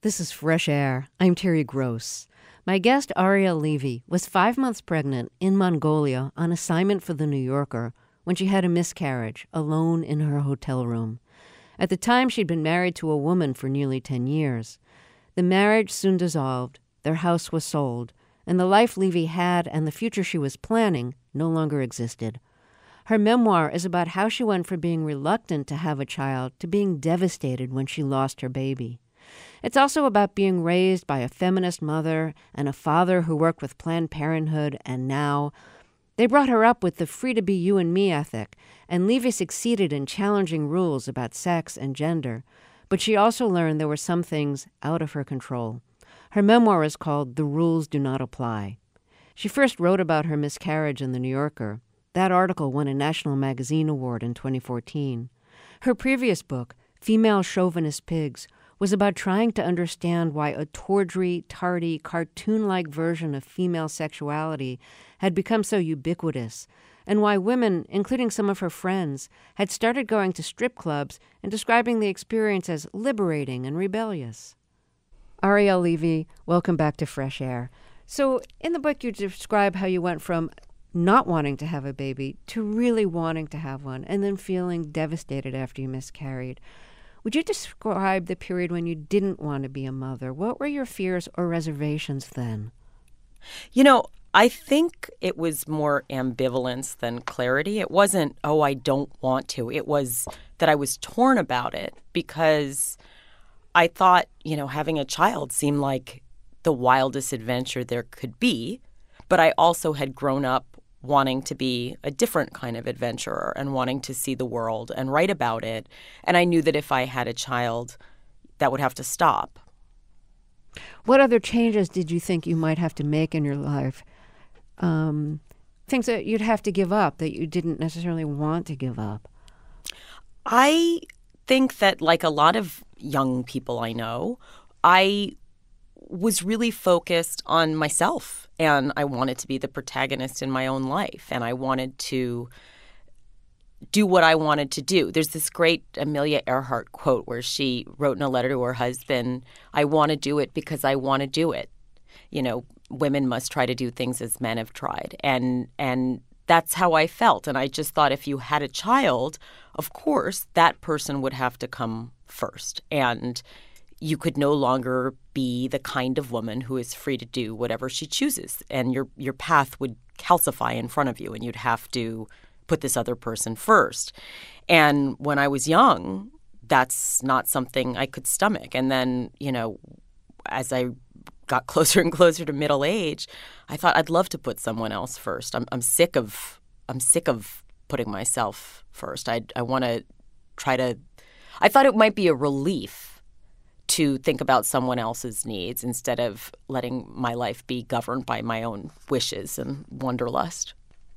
This is Fresh Air. I'm Terry Gross. My guest, Ariel Levy, was 5 months pregnant in Mongolia on assignment for The New Yorker when she had a miscarriage, alone in her hotel room. At the time, she'd been married to a woman for nearly 10 years. The marriage soon dissolved, their house was sold, and the life Levy had and the future she was planning no longer existed. Her memoir is about how she went from being reluctant to have a child to being devastated when she lost her baby. It's also about being raised by a feminist mother and a father who worked with Planned Parenthood, and now they brought her up with the free-to-be-you-and-me ethic, and Levy succeeded in challenging rules about sex and gender, but she also learned there were some things out of her control. Her memoir is called The Rules Do Not Apply. She first wrote about her miscarriage in The New Yorker. That article won a National Magazine Award in 2014. Her previous book, Female Chauvinist Pigs, was about trying to understand why a tawdry, tardy, cartoon-like version of female sexuality had become so ubiquitous, and why women, including some of her friends, had started going to strip clubs and describing the experience as liberating and rebellious. Ariel Levy, welcome back to Fresh Air. So in the book, you describe how you went from not wanting to have a baby to really wanting to have one, and then feeling devastated after you miscarried. Would you describe the period when you didn't want to be a mother? What were your fears or reservations then? I think it was more ambivalence than clarity. It wasn't, oh, I don't want to. It was that I was torn about it because I thought, having a child seemed like the wildest adventure there could be. But I also had grown up wanting to be a different kind of adventurer and wanting to see the world and write about it. And I knew that if I had a child, that would have to stop. What other changes did you think you might have to make in your life? Things that you'd have to give up that you didn't necessarily want to give up? I think that, like a lot of young people I know, I was really focused on myself, and I wanted to be the protagonist in my own life, and I wanted to do what I wanted to do. There's this great Amelia Earhart quote where she wrote in a letter to her husband, "I want to do it because I want to do it." Women must try to do things as men have tried, and that's how I felt. And I just thought if you had a child, of course, that person would have to come first, and you could no longer be the kind of woman who is free to do whatever she chooses. And your path would calcify in front of you, and you'd have to put this other person first. And when I was young, that's not something I could stomach. And then, as I got closer and closer to middle age, I thought I'd love to put someone else first. I'm sick of putting myself first. I want to try to – I thought it might be a relief to think about someone else's needs instead of letting my life be governed by my own wishes and wanderlust.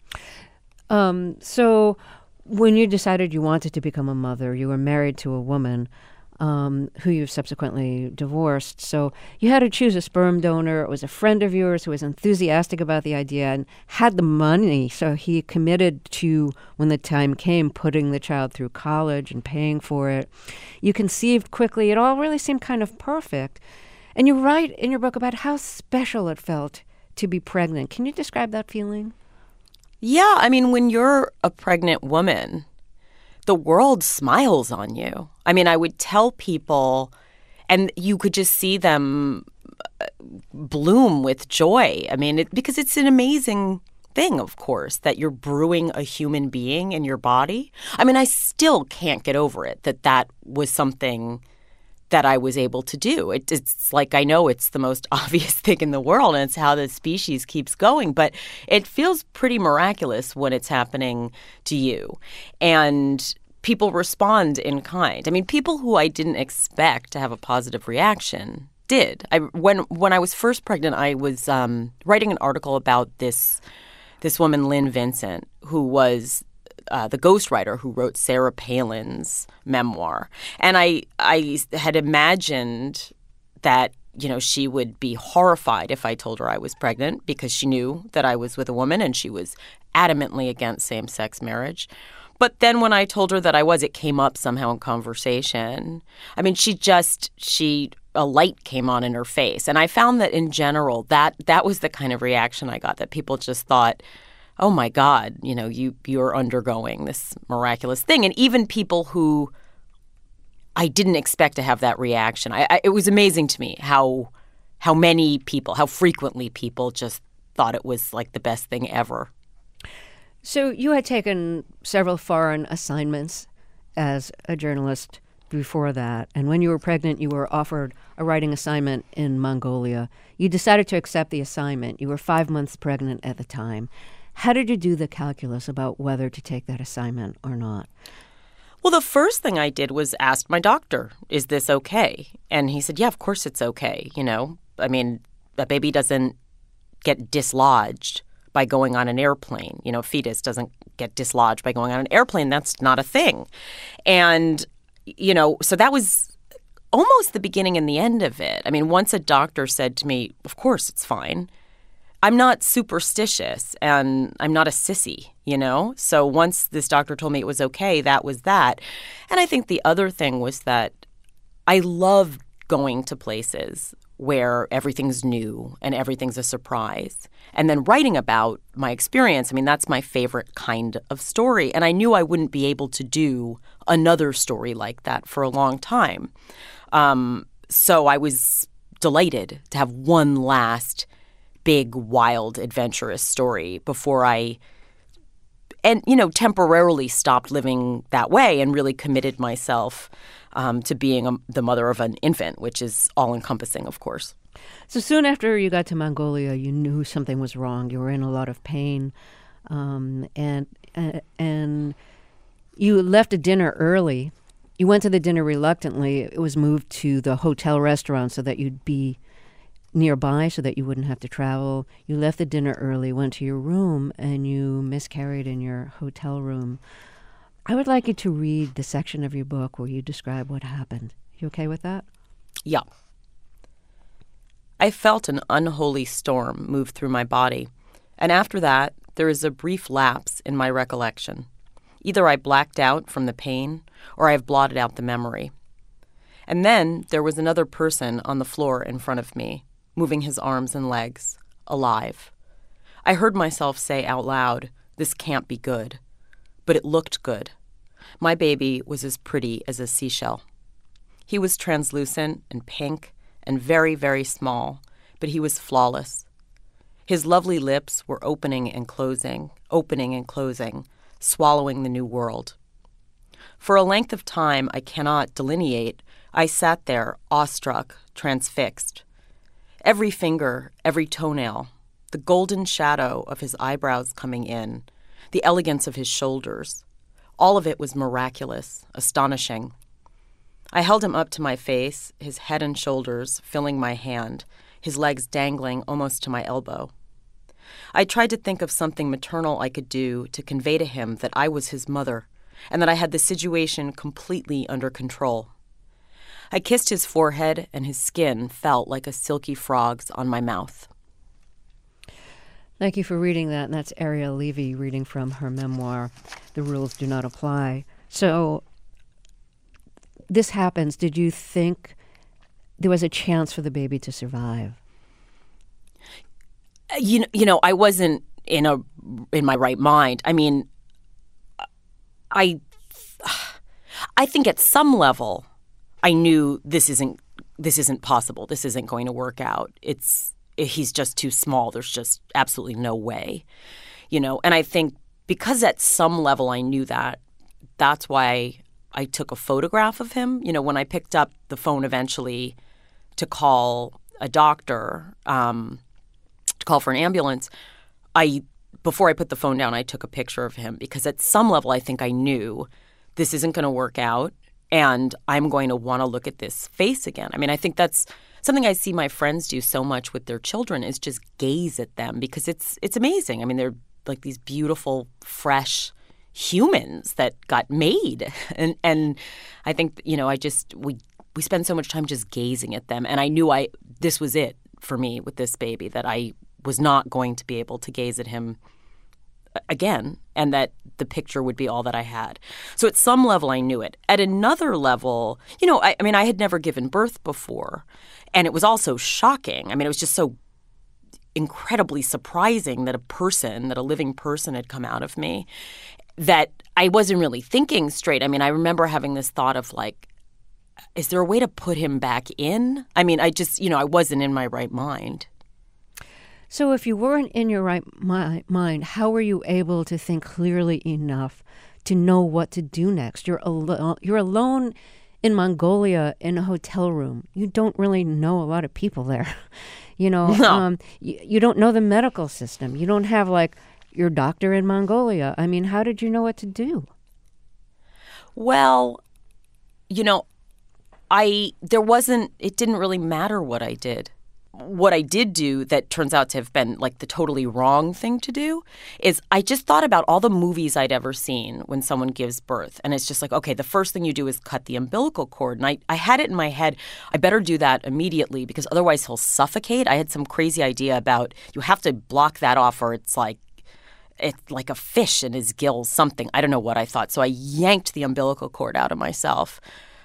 So when you decided you wanted to become a mother, you were married to a woman who you've subsequently divorced. So you had to choose a sperm donor. It was a friend of yours who was enthusiastic about the idea and had the money. So he committed to, when the time came, putting the child through college and paying for it. You conceived quickly. It all really seemed kind of perfect. And you write in your book about how special it felt to be pregnant. Can you describe that feeling? Yeah. When you're a pregnant woman, the world smiles on you. I would tell people, and you could just see them bloom with joy. Because it's an amazing thing, of course, that you're brewing a human being in your body. I still can't get over it, that was something that I was able to do. It's like, I know it's the most obvious thing in the world, and it's how the species keeps going, but it feels pretty miraculous when it's happening to you. And people respond in kind. People who I didn't expect to have a positive reaction did. When I was first pregnant, I was writing an article about this woman, Lynn Vincent, who was the ghostwriter who wrote Sarah Palin's memoir. And I had imagined that, she would be horrified if I told her I was pregnant because she knew that I was with a woman and she was adamantly against same-sex marriage. But then when I told her that I was, it came up somehow in conversation. She a light came on in her face. And I found that in general, that was the kind of reaction I got, that people just thought, oh my God, you're undergoing this miraculous thing. And even people who I didn't expect to have that reaction. It was amazing to me how many people, how frequently people just thought it was like the best thing ever. So you had taken several foreign assignments as a journalist before that. And when you were pregnant, you were offered a writing assignment in Mongolia. You decided to accept the assignment. You were 5 months pregnant at the time. How did you do the calculus about whether to take that assignment or not? Well, the first thing I did was ask my doctor, is this okay? And he said, yeah, of course it's okay. I mean, a baby doesn't get dislodged by going on an airplane. A fetus doesn't get dislodged by going on an airplane. That's not a thing. And, so that was almost the beginning and the end of it. I mean, once a doctor said to me, of course it's fine. I'm not superstitious and I'm not a sissy, So once this doctor told me it was okay, that was that. And I think the other thing was that I love going to places where everything's new and everything's a surprise. And then writing about my experience, I mean, that's my favorite kind of story. And I knew I wouldn't be able to do another story like that for a long time. So I was delighted to have one last big, wild, adventurous story before I temporarily stopped living that way and really committed myself to being the mother of an infant, which is all-encompassing, of course. So soon after you got to Mongolia, you knew something was wrong. You were in a lot of pain, and you left a dinner early. You went to the dinner reluctantly. It was moved to the hotel restaurant so that you'd be nearby so that you wouldn't have to travel. You left the dinner early, went to your room, and you miscarried in your hotel room. I would like you to read the section of your book where you describe what happened. You okay with that? Yeah. I felt an unholy storm move through my body, and after that, there is a brief lapse in my recollection. Either I blacked out from the pain, or I have blotted out the memory. And then there was another person on the floor in front of me, moving his arms and legs, alive. I heard myself say out loud, "This can't be good." But it looked good. My baby was as pretty as a seashell. He was translucent and pink and very, very small, but he was flawless. His lovely lips were opening and closing, swallowing the new world. For a length of time I cannot delineate, I sat there, awestruck, transfixed. Every finger, every toenail, the golden shadow of his eyebrows coming in, the elegance of his shoulders, all of it was miraculous, astonishing. I held him up to my face, his head and shoulders filling my hand, his legs dangling almost to my elbow. I tried to think of something maternal I could do to convey to him that I was his mother and that I had the situation completely under control. I kissed his forehead, and his skin felt like a silky frog's on my mouth. Thank you for reading that. And that's Ariel Levy reading from her memoir, The Rules Do Not Apply. So this happens. Did you think there was a chance for the baby to survive? I wasn't in my right mind. I mean, I think at some level I knew this isn't possible. This isn't going to work out. He's just too small. There's just absolutely no way, And I think because at some level I knew that, that's why I took a photograph of him. When I picked up the phone eventually to call a doctor, to call for an ambulance, before I put the phone down, I took a picture of him because at some level I think I knew this isn't going to work out and I'm going to want to look at this face again. I mean, I think that's something I see my friends do so much with their children is just gaze at them because it's amazing. I mean, they're like these beautiful, fresh humans that got made. And I think, we spend so much time just gazing at them. And I knew this was it for me with this baby, that I was not going to be able to gaze at him again, and that the picture would be all that I had. So at some level, I knew it. At another level, I mean, I had never given birth before. And it was also shocking. I mean, it was just so incredibly surprising that a living person had come out of me, that I wasn't really thinking straight. I mean, I remember having this thought of like, is there a way to put him back in? I mean, I just, I wasn't in my right mind. So if you weren't in your right mind, how were you able to think clearly enough to know what to do next? You're alone in Mongolia in a hotel room. You don't really know a lot of people there. No. You don't know the medical system. You don't have like your doctor in Mongolia. I mean, how did you know what to do? Well, it didn't really matter what I did. What I did do that turns out to have been like the totally wrong thing to do is I just thought about all the movies I'd ever seen when someone gives birth. And it's just like, okay, the first thing you do is cut the umbilical cord. And I had it in my head, I better do that immediately because otherwise he'll suffocate. I had some crazy idea about you have to block that off or it's like a fish in his gills, something. I don't know what I thought. So I yanked the umbilical cord out of myself.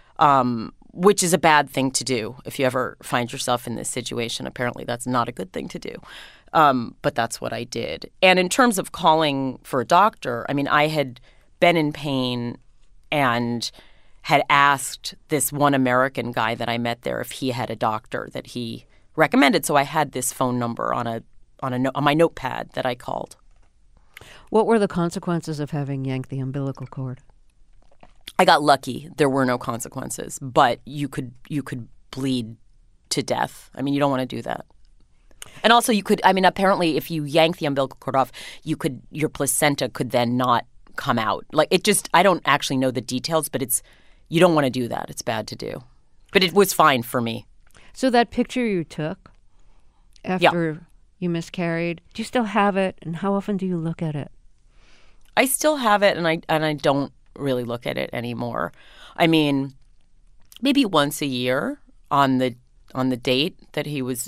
Which is a bad thing to do if you ever find yourself in this situation. Apparently, that's not a good thing to do. But that's what I did. And in terms of calling for a doctor, I mean, I had been in pain and had asked this one American guy that I met there if he had a doctor that he recommended. So I had this phone number on my notepad that I called. What were the consequences of having yanked the umbilical cord? I got lucky. There were no consequences, but you could bleed to death. I mean, you don't want to do that. And also apparently if you yank the umbilical cord off, your placenta could then not come out. Like I don't actually know the details, but you don't want to do that. It's bad to do. But it was fine for me. So that picture you took after you miscarried, do you still have it? And how often do you look at it? I still have it, and I don't really look at it anymore. I mean, maybe once a year on the date that he was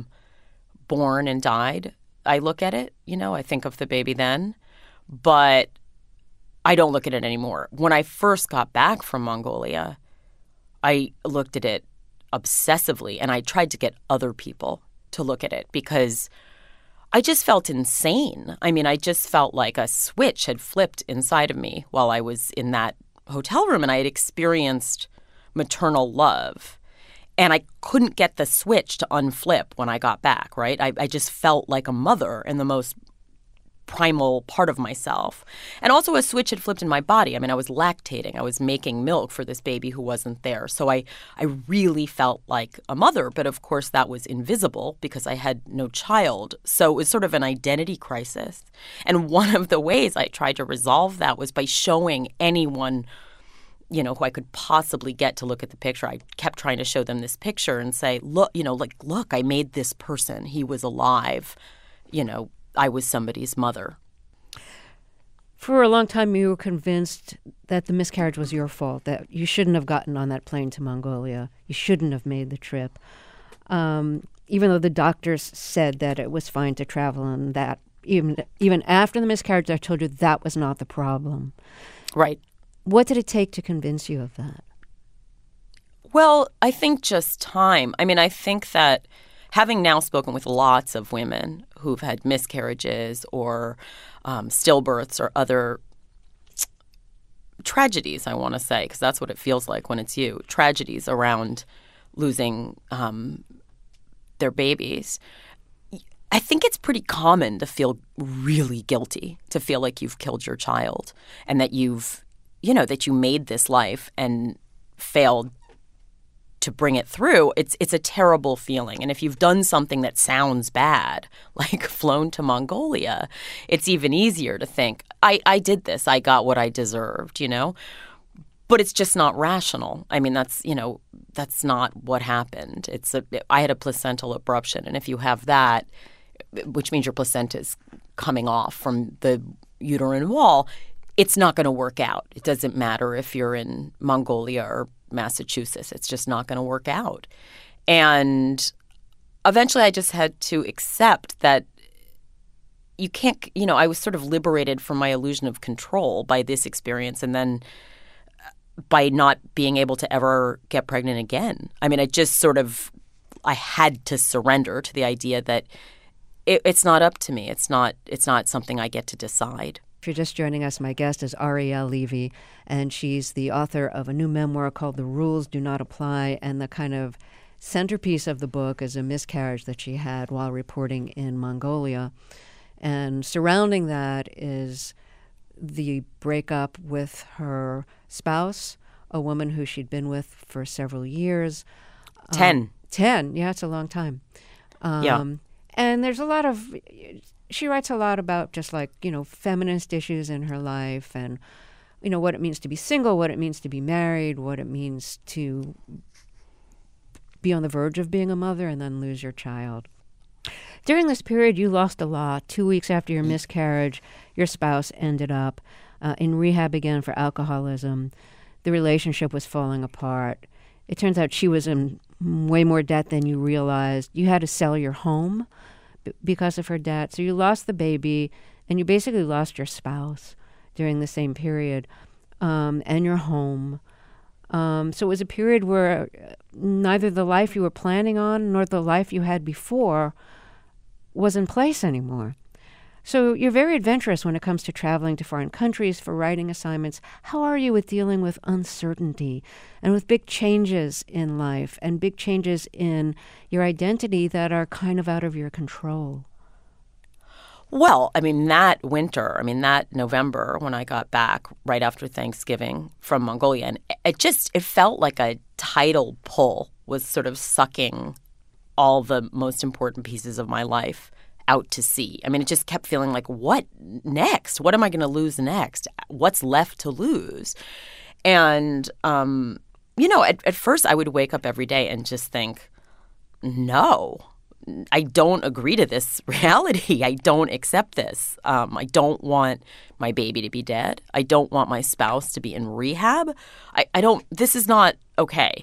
born and died, I look at it. I think of the baby then, but I don't look at it anymore. When I first got back from Mongolia, I looked at it obsessively, and I tried to get other people to look at it because I just felt insane. I mean, I just felt like a switch had flipped inside of me while I was in that hotel room, and I had experienced maternal love. And I couldn't get the switch to unflip when I got back, right? I just felt like a mother in the most primal part of myself. And also a switch had flipped in my body. I mean, I was lactating. I was making milk for this baby who wasn't there. So I really felt like a mother. But of course, that was invisible because I had no child. So it was sort of an identity crisis. And one of the ways I tried to resolve that was by showing anyone, who I could possibly get to look at the picture. I kept trying to show them this picture and say, look, look, I made this person. He was alive. I was somebody's mother. For a long time, you were convinced that the miscarriage was your fault, that you shouldn't have gotten on that plane to Mongolia. You shouldn't have made the trip. Even though the doctors said that it was fine to travel and that even after the miscarriage, I told you that was not the problem. Right. What did it take to convince you of that? Well, I think just time. I mean, I think that having now spoken with lots of women who've had miscarriages or stillbirths or other tragedies, I want to say, because that's what it feels like when it's you, tragedies around losing their babies, I think it's pretty common to feel really guilty, to feel like you've killed your child and that that you made this life and failed to bring it through. It's a terrible feeling. And if you've done something that sounds bad, like flown to Mongolia, it's even easier to think, I did this. I got what I deserved, But it's just not rational. I mean, that's not what happened. I had a placental abruption. And if you have that, which means your placenta is coming off from the uterine wall, it's not going to work out. It doesn't matter if you're in Mongolia or Massachusetts. It's just not going to work out. And eventually I just had to accept that you can't, I was sort of liberated from my illusion of control by this experience, and then by not being able to ever get pregnant again. I mean, I had to surrender to the idea that it's not up to me. It's not something I get to decide. If you're just joining us, my guest is Arielle Levy, and she's the author of a new memoir called The Rules Do Not Apply, and the kind of centerpiece of the book is a miscarriage that she had while reporting in Mongolia. And surrounding that is the breakup with her spouse, a woman who she'd been with for several years. 10. 10, yeah, it's a long time. Yeah. And there's she writes a lot about just like, feminist issues in her life and, what it means to be single, what it means to be married, what it means to be on the verge of being a mother and then lose your child. During this period, you lost a lot. 2 weeks after your miscarriage, your spouse ended up in rehab again for alcoholism. The relationship was falling apart. It turns out she was in way more debt than you realized. You had to sell your home because of her debt. So you lost the baby, and you basically lost your spouse during the same period, and your home. So it was a period where neither the life you were planning on nor the life you had before was in place anymore. So you're very adventurous when it comes to traveling to foreign countries for writing assignments. How are you with dealing with uncertainty and with big changes in life and big changes in your identity that are kind of out of your control? Well, that November when I got back right after Thanksgiving from Mongolia, and it felt like a tidal pull was sort of sucking all the most important pieces of my life out to sea. I mean, it just kept feeling like, what next? What am I going to lose next? What's left to lose? And, at first I would wake up every day and just think, no, I don't agree to this reality. I don't accept this. I don't want my baby to be dead. I don't want my spouse to be in rehab. This is not okay.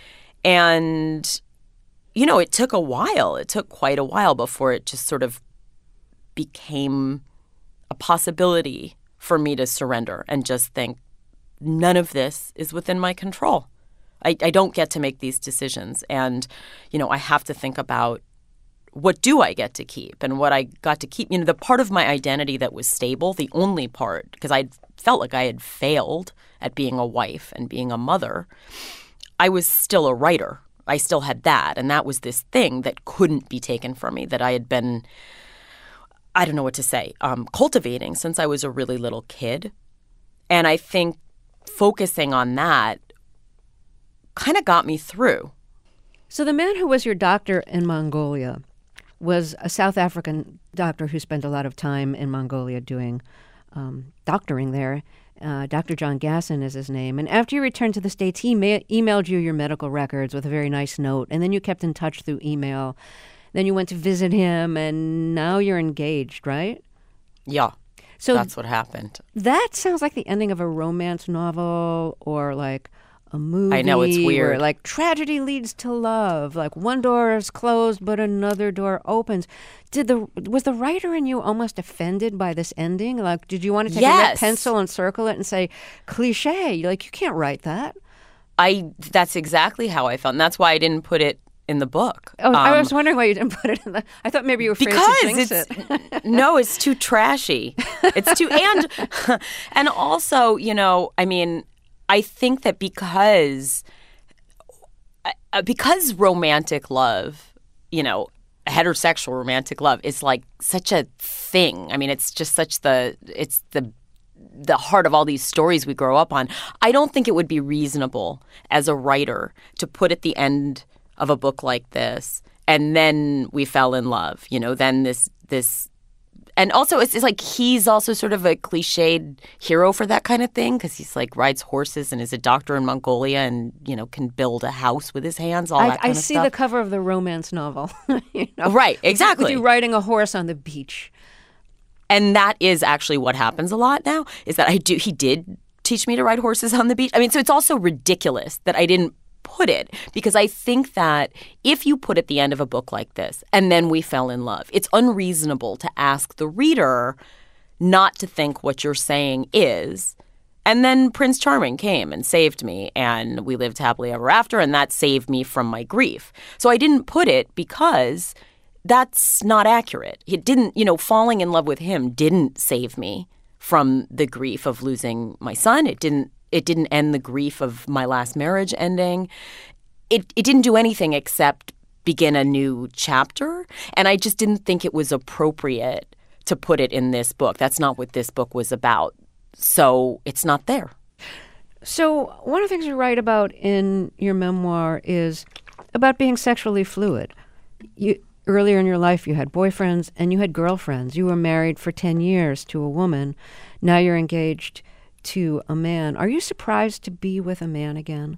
And it took a while. It took quite a while before it just sort of became a possibility for me to surrender and just think, none of this is within my control. I don't get to make these decisions. And, I have to think about what do I get to keep and what I got to keep. The part of my identity that was stable, the only part, because I felt like I had failed at being a wife and being a mother, I was still a writer. I still had that, and that was this thing that couldn't be taken from me that I had been, I don't know what to say, cultivating since I was a really little kid. And I think focusing on that kind of got me through. So the man who was your doctor in Mongolia was a South African doctor who spent a lot of time in Mongolia doing doctoring there. Dr. John Gasson is his name. And after you returned to the States, he emailed you your medical records with a very nice note. And then you kept in touch through email. Then you went to visit him, and now you're engaged, right? Yeah, so that's what happened. That sounds like the ending of a romance novel or like a movie. I know, it's weird. Where, like, tragedy leads to love. Like, one door is closed, but another door opens. Was the writer in you almost offended by this ending? Like, did you want to take a red pencil and circle it and say, cliche? Like, you can't write that. That's exactly how I felt. And that's why I didn't put it in the book. Oh, I was wondering why you didn't put it in the... I thought maybe you were afraid to jinx it. No, it's too trashy. It's too... And also, I think that because romantic love, heterosexual romantic love is like such a thing. I mean, it's just it's the heart of all these stories we grow up on. I don't think it would be reasonable as a writer to put at the end of a book like this, and then we fell in love, then this. And also, it's like he's also sort of a cliched hero for that kind of thing because he's like rides horses and is a doctor in Mongolia and, can build a house with his hands, all that kind of stuff. I see the cover of the romance novel. Right, exactly. With you riding a horse on the beach. And that is actually what happens a lot now, is that he did teach me to ride horses on the beach. I mean, so it's also ridiculous that I didn't put it, because I think that if you put at the end of a book like this, and then we fell in love, it's unreasonable to ask the reader not to think what you're saying is. And then Prince Charming came and saved me, and we lived happily ever after, and that saved me from my grief. So I didn't put it because that's not accurate. It didn't, falling in love with him didn't save me from the grief of losing my son. It didn't end the grief of my last marriage ending. It didn't do anything except begin a new chapter. And I just didn't think it was appropriate to put it in this book. That's not what this book was about. So it's not there. So one of the things you write about in your memoir is about being sexually fluid. Earlier in your life, you had boyfriends and you had girlfriends. You were married for 10 years to a woman. Now you're engaged to a man. Are you surprised to be with a man again?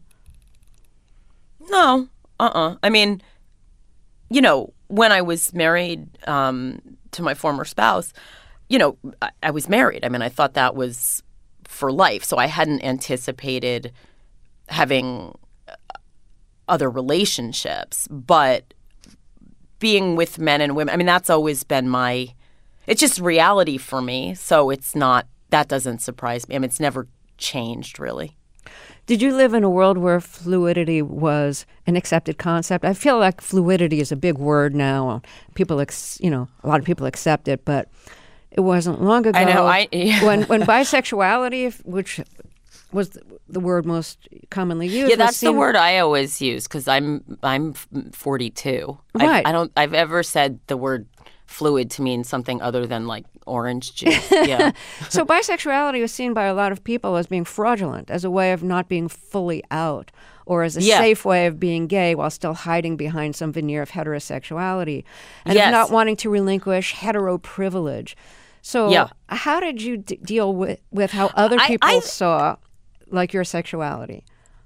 No. I mean, when I was married to my former spouse, I was married. I mean, I thought that was for life. So I hadn't anticipated having other relationships. But being with men and women, I mean, that's always been it's just reality for me. So it's not, that doesn't surprise me. I mean, it's never changed, really. Did you live in a world where fluidity was an accepted concept? I feel like fluidity is a big word now. People, a lot of people accept it, but it wasn't long ago. I know. when bisexuality, which was the word most commonly used. Yeah, that's the word I always use because I'm 42. Right. I've ever said the word fluid to mean something other than like orange juice. Yeah. So bisexuality was seen by a lot of people as being fraudulent, as a way of not being fully out, or as a safe way of being gay while still hiding behind some veneer of heterosexuality, and of not wanting to relinquish hetero privilege. So how did you deal with how other people saw your sexuality?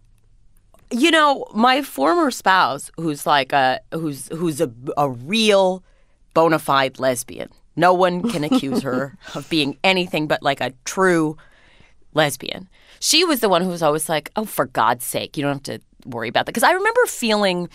My former spouse, who's like who's a real bona fide lesbian. No one can accuse her of being anything but like a true lesbian. She was the one who was always like, oh, for God's sake, you don't have to worry about that. Because I remember feeling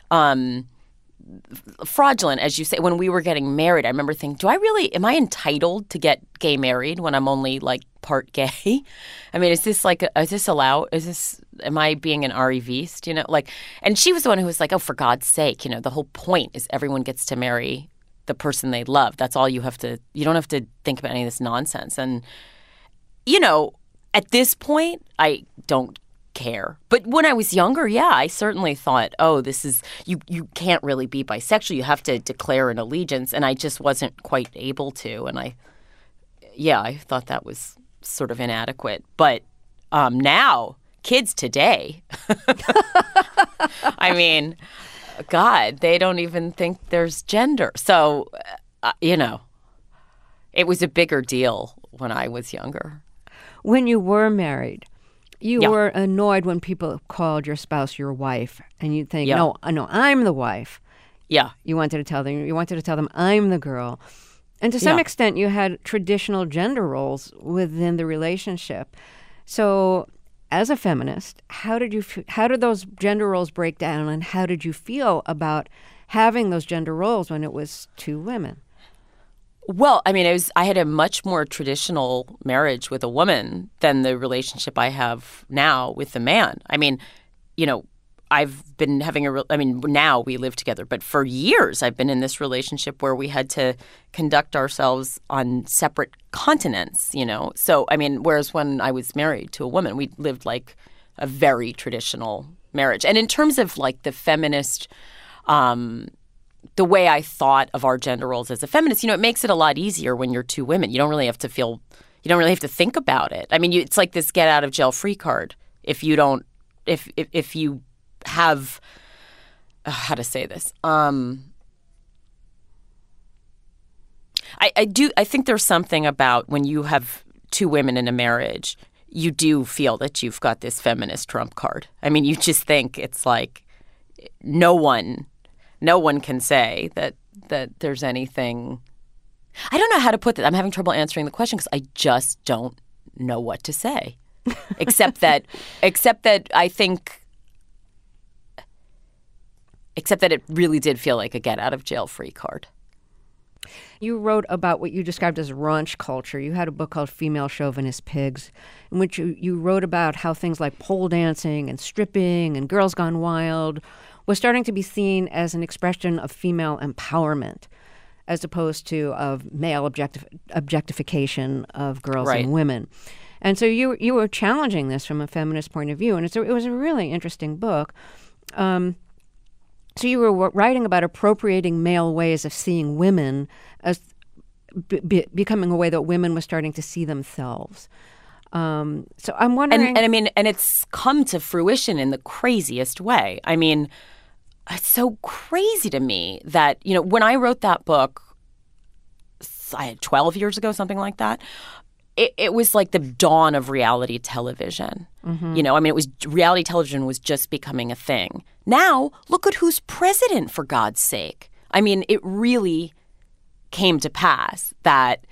fraudulent, as you say, when we were getting married. I remember thinking, am I entitled to get gay married when I'm only like part gay? I mean, is this allowed? Am I being an Ari-Vist, and she was the one who was like, oh, for God's sake, the whole point is everyone gets to marry the person they love. That's all you don't have to think about any of this nonsense. And, at this point, I don't care. But when I was younger, I certainly thought, oh, this is, you can't really be bisexual. You have to declare an allegiance. And I just wasn't quite able to. And I thought that was sort of inadequate. But now, kids today, I mean, God, they don't even think there's gender. So, it was a bigger deal when I was younger. When you were married, you were annoyed when people called your spouse your wife, and you'd think, no, I'm the wife. Yeah. You wanted to tell them I'm the girl. And to some extent, you had traditional gender roles within the relationship. So as a feminist, how did those gender roles break down, and how did you feel about having those gender roles when it was two women? Well, I mean, I had a much more traditional marriage with a woman than the relationship I have now with a man. I mean, I've been having now we live together, but for years I've been in this relationship where we had to conduct ourselves on separate continents, So, I mean, whereas when I was married to a woman, we lived like a very traditional marriage. And in terms of like the feminist, the way I thought of our gender roles as a feminist, it makes it a lot easier when you're two women. You don't really have to think about it. I mean, it's like this get out of jail free card. If you have, how to say this? I think there's something about when you have two women in a marriage, you do feel that you've got this feminist trump card. I mean, you just think it's like no one can say that there's anything. I don't know how to put that. I'm having trouble answering the question because I just don't know what to say, except that I think except that it really did feel like a get-out-of-jail-free card. You wrote about what you described as raunch culture. You had a book called Female Chauvinist Pigs, in which you wrote about how things like pole dancing and stripping and Girls Gone Wild was starting to be seen as an expression of female empowerment, as opposed to of male objectification of girls Right. and women. And so you were challenging this from a feminist point of view, and it was a really interesting book. So you were writing about appropriating male ways of seeing women as becoming a way that women were starting to see themselves. So I'm wondering, and it's come to fruition in the craziest way. I mean, it's so crazy to me that, when I wrote that book, 12 years ago, something like that, it was like the dawn of reality television. Mm-hmm. Reality television was just becoming a thing. Now, look at who's president, for God's sake. I mean, it really came to pass that,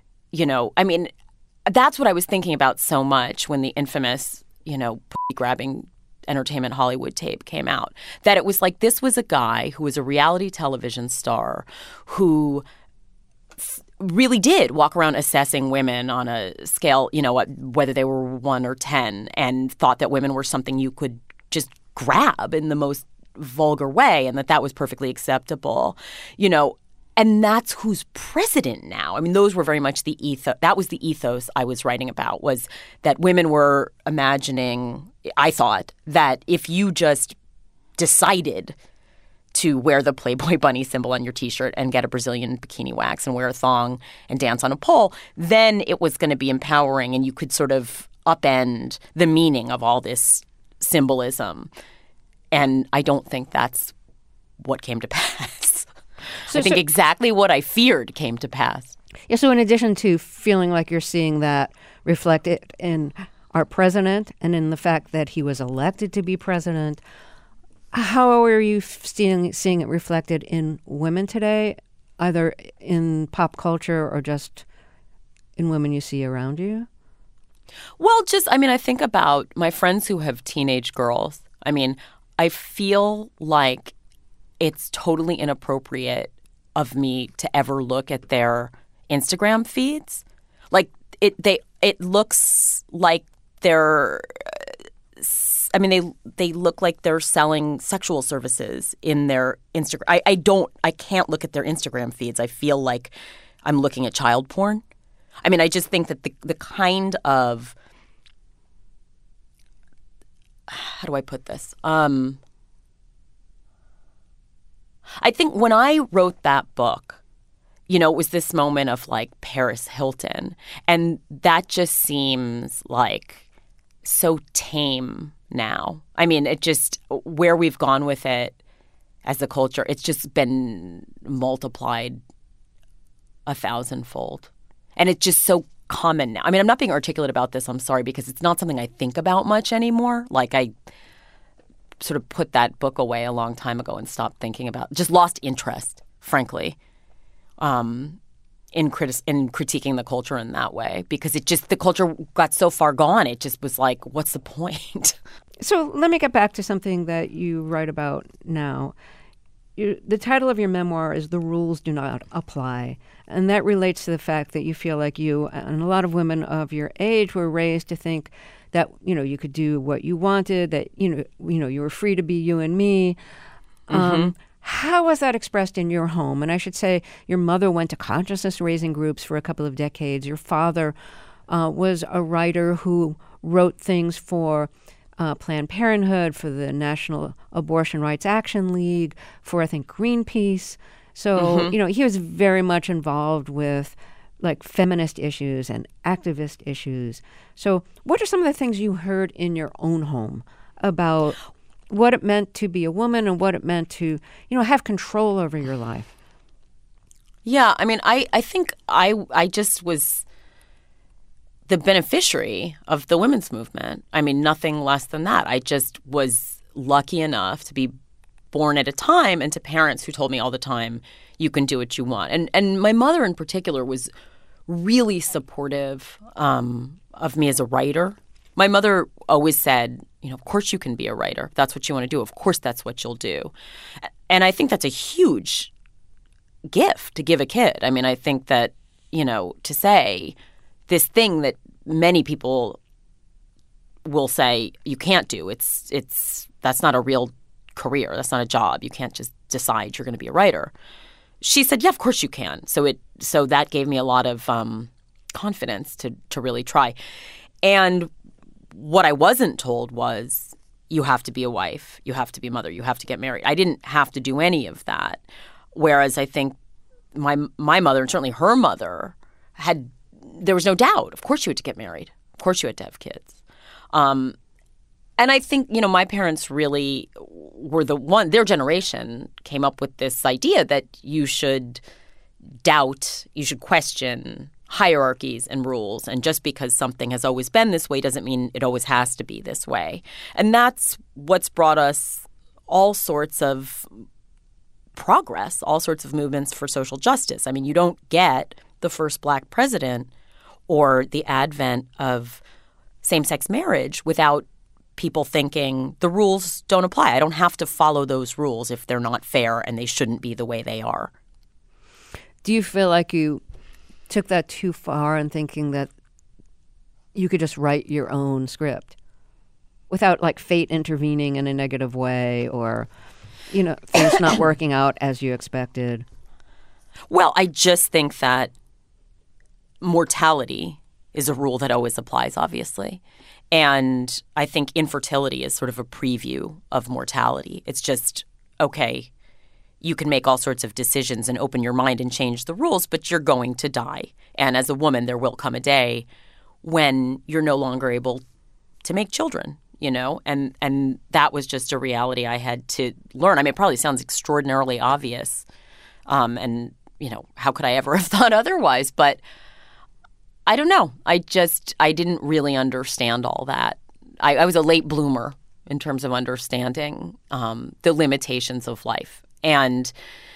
that's what I was thinking about so much when the infamous, grabbing Entertainment Hollywood tape came out. That it was like this was a guy who was a reality television star who really did walk around assessing women on a scale, whether they were 1 or 10, and thought that women were something you could just grab in the most vulgar way, and that was perfectly acceptable, and that's who's president now. I mean, those were very much the ethos. That was the ethos I was writing about, was that women were imagining, I thought, that if you just decided to wear the Playboy bunny symbol on your T-shirt and get a Brazilian bikini wax and wear a thong and dance on a pole, then it was going to be empowering and you could sort of upend the meaning of all this symbolism. And I don't think that's what came to pass. I think exactly what I feared came to pass. Yeah, so in addition to feeling like you're seeing that reflected in our president and in the fact that he was elected to be president, how are you seeing it reflected in women today, either in pop culture or just in women you see around you? Well, I think about my friends who have teenage girls. I mean, I feel like it's totally inappropriate of me to ever look at their Instagram feeds. Like, it looks like they're... they look like they're selling sexual services in their Instagram. I can't look at their Instagram feeds. I feel like I'm looking at child porn. I mean, I just think that the kind of, how do I put this? I think when I wrote that book, it was this moment of like Paris Hilton, and that just seems like so tame now. I mean, it just, where we've gone with it as a culture, it's just been multiplied 1,000-fold. And it's just so common now. I mean, I'm not being articulate about this, I'm sorry, because it's not something I think about much anymore. Like, I sort of put that book away a long time ago and stopped thinking about it. Just lost interest, frankly, in critiquing the culture in that way, because the culture got so far gone. It just was like, what's the point? So let me get back to something that you write about now. The title of your memoir is The Rules Do Not Apply, and that relates to the fact that you feel like you and a lot of women of your age were raised to think that, you could do what you wanted, that, you were free to be you and me. Mm-hmm. How was that expressed in your home? And I should say your mother went to consciousness-raising groups for a couple of decades. Your father was a writer who wrote things for Planned Parenthood, for the National Abortion Rights Action League, for, I think, Greenpeace. So, Mm-hmm. He was very much involved with, like, feminist issues and activist issues. So what are some of the things you heard in your own home about what it meant to be a woman and what it meant to, have control over your life? Yeah, I mean, I think I just was the beneficiary of the women's movement. I mean, nothing less than that. I just was lucky enough to be born at a time and to parents who told me all the time, you can do what you want. And my mother in particular was really supportive of me as a writer. My mother always said, of course you can be a writer. If that's what you want to do. Of course that's what you'll do. And I think that's a huge gift to give a kid. I mean, I think that, to say this thing that many people will say you can't do, that's not a real career. That's not a job. You can't just decide you're going to be a writer. She said, yeah, of course you can. So that gave me a lot of confidence to really try. And what I wasn't told was you have to be a wife, you have to be a mother, you have to get married. I didn't have to do any of that. Whereas I think my mother, and certainly her mother, there was no doubt. Of course you had to get married. Of course you had to have kids. And I think, my parents really were their generation came up with this idea that you should doubt, you should question hierarchies and rules. And just because something has always been this way doesn't mean it always has to be this way. And that's what's brought us all sorts of progress, all sorts of movements for social justice. I mean, you don't get the first Black president or the advent of same-sex marriage without people thinking the rules don't apply. I don't have to follow those rules if they're not fair and they shouldn't be the way they are. Do you feel like you took that too far in thinking that you could just write your own script without fate intervening in a negative way or, things not working out as you expected? Well, I just think that mortality is a rule that always applies, obviously. And I think infertility is sort of a preview of mortality. It's just, okay, you can make all sorts of decisions and open your mind and change the rules, but you're going to die. And as a woman, there will come a day when you're no longer able to make children, and that was just a reality I had to learn. I mean, it probably sounds extraordinarily obvious. And, how could I ever have thought otherwise? But I don't know. I didn't really understand all that. I was a late bloomer in terms of understanding the limitations of life. And,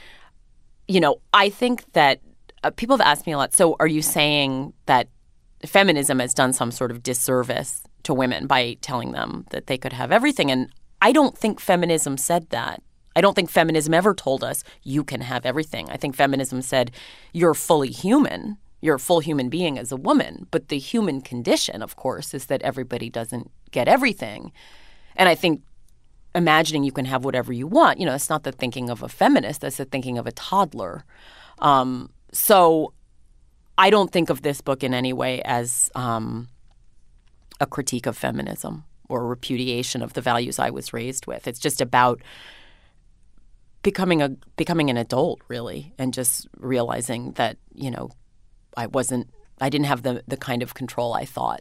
I think that people have asked me a lot, so are you saying that feminism has done some sort of disservice to women by telling them that they could have everything? And I don't think feminism said that. I don't think feminism ever told us you can have everything. I think feminism said you're fully human. You're a full human being as a woman. But the human condition, of course, is that everybody doesn't get everything. And I think imagining you can have whatever you want, that's not the thinking of a feminist. That's the thinking of a toddler. So I don't think of this book in any way as a critique of feminism or a repudiation of the values I was raised with. It's just about becoming an adult, really, and just realizing that, I didn't have the kind of control I thought.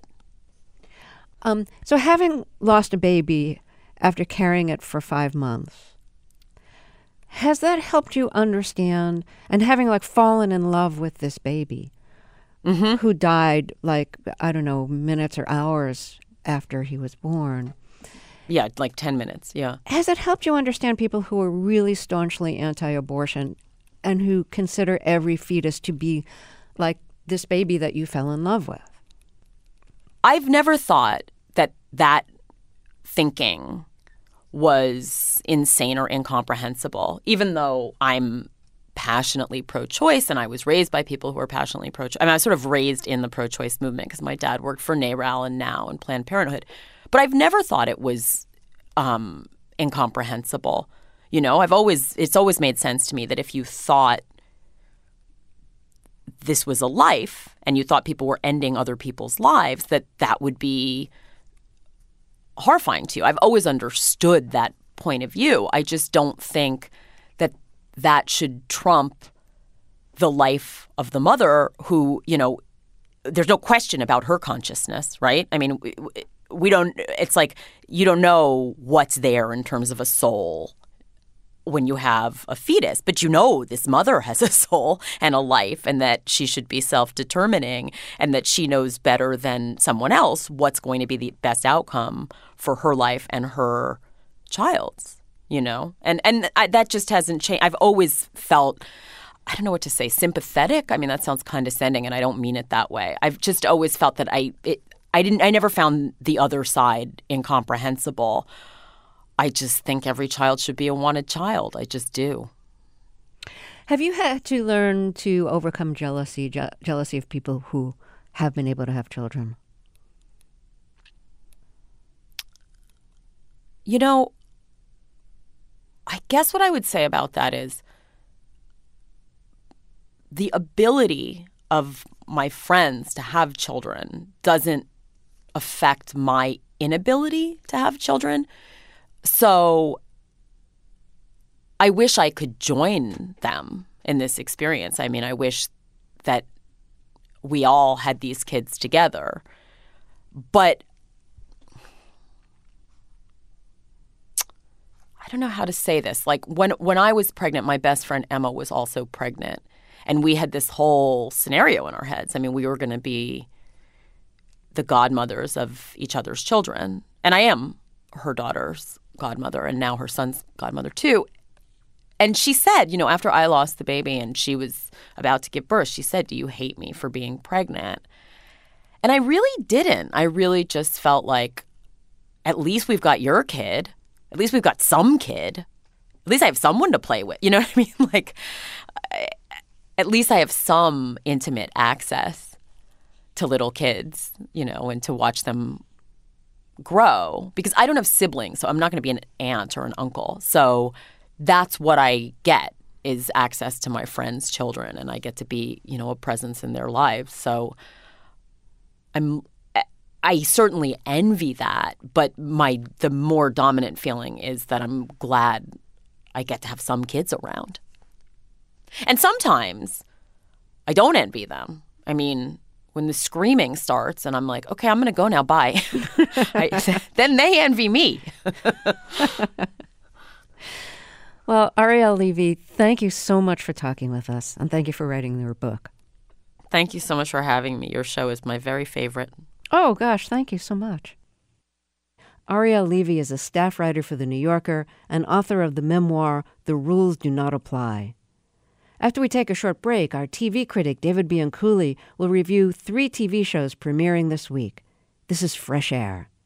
So having lost a baby after carrying it for 5 months, has that helped you understand, and having fallen in love with this baby who died minutes or hours after he was born? Yeah, 10 minutes, yeah. Has it helped you understand people who are really staunchly anti-abortion and who consider every fetus to be like this baby that you fell in love with? I've never thought that thinking was insane or incomprehensible, even though I'm passionately pro-choice and I was raised by people who are passionately pro-choice. I mean, I was sort of raised in the pro-choice movement because my dad worked for NARAL and NOW and Planned Parenthood. But I've never thought it was incomprehensible. It's always made sense to me that if you thought this was a life and you thought people were ending other people's lives, that would be horrifying to you. I've always understood that point of view. I just don't think that should trump the life of the mother who, there's no question about her consciousness, right? I mean, we don't – it's like you don't know what's there in terms of a soul when you have a fetus. But this mother has a soul and a life and that she should be self-determining and that she knows better than someone else what's going to be the best outcome for her life and her child's, And that just hasn't changed. I've always felt – I don't know what to say, sympathetic. I mean, that sounds condescending and I don't mean it that way. I've just always felt that I I never found the other side incomprehensible. I just think every child should be a wanted child. I just do. Have you had to learn to overcome jealousy of people who have been able to have children? You know, I guess what I would say about that is the ability of my friends to have children doesn't affect my inability to have children. So I wish I could join them in this experience. I mean, I wish that we all had these kids together. But I don't know how to say this. Like when I was pregnant, my best friend Emma was also pregnant. And we had this whole scenario in our heads. I mean, we were going to be the godmothers of each other's children. And I am her daughter's godmother and now her son's godmother too. And she said, you know, after I lost the baby and she was about to give birth, she said, "Do you hate me for being pregnant?" And I really didn't. I really just felt like, at least we've got your kid. At least we've got some kid. At least I have someone to play with. You know what I mean? Like, at least I have some intimate access to little kids, you know, and to watch them grow. Because I don't have siblings, so I'm not going to be an aunt or an uncle. So that's what I get, is access to my friends' children, and I get to be, you know, a presence in their lives. So I certainly envy that, but the more dominant feeling is that I'm glad I get to have some kids around. And sometimes I don't envy them. I mean, when the screaming starts and I'm like, okay, I'm going to go now, bye. Then they envy me. Well, Arielle Levy, thank you so much for talking with us, and thank you for writing your book. Thank you so much for having me. Your show is my very favorite. Oh, gosh, thank you so much. Arielle Levy is a staff writer for The New Yorker and author of the memoir, The Rules Do Not Apply. After we take a short break, our TV critic David Bianculli will review 3 TV shows premiering this week. This is Fresh Air.